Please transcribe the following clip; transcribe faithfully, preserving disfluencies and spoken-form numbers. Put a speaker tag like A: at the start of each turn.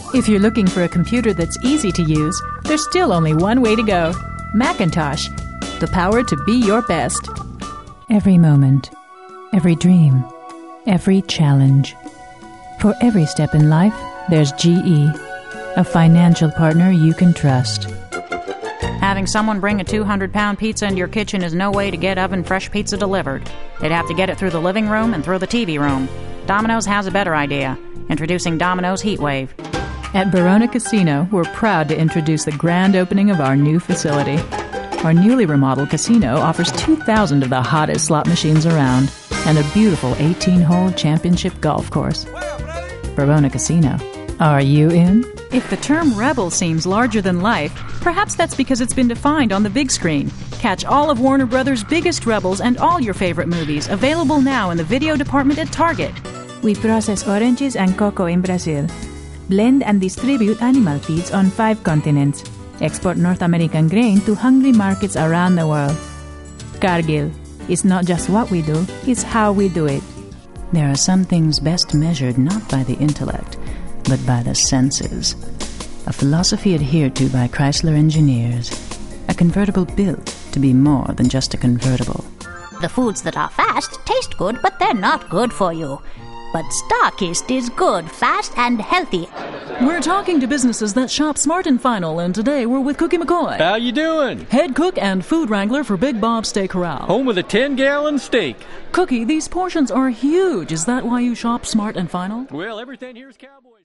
A: If you're looking for a computer that's easy to use, there's still only one way to go. Macintosh, the power to be your best. Every moment, every dream, every challenge. For every step in life, there's G E, a financial partner you can trust.
B: Having someone bring a two hundred pound pizza into your kitchen is no way to get oven-fresh pizza delivered. They'd have to get it through the living room and through the T V room. Domino's has a better idea. Introducing Domino's Heatwave.
A: At Verona Casino, we're proud to introduce the grand opening of our new facility. Our newly remodeled casino offers two thousand of the hottest slot machines around and a beautiful eighteen-hole championship golf course. Verona Casino. Are you in? If the term rebel seems larger than life, perhaps that's because it's been defined on the big screen. Catch all of Warner Brothers' biggest rebels and all your favorite movies, available now in the video department at Target. We process oranges and cocoa in Brazil. Blend and distribute animal feeds on five continents. Export North American grain to hungry markets around the world. Cargill. It's not just what we do, it's how we do it. There are some things best measured not by the intellect, but by the senses. A philosophy adhered to by Chrysler engineers. A convertible built to be more than just a convertible.
C: The foods that are fast taste good, but they're not good for you. But Starkist is good, fast, and healthy.
A: We're talking to businesses that shop Smart and Final, and today we're with Cookie McCoy.
D: How you doing?
A: Head cook and food wrangler for Big Bob's Steak Corral.
D: Home of the ten-gallon steak.
A: Cookie, these portions are huge. Is that why you shop Smart and Final?
D: Well, everything here's cowboy.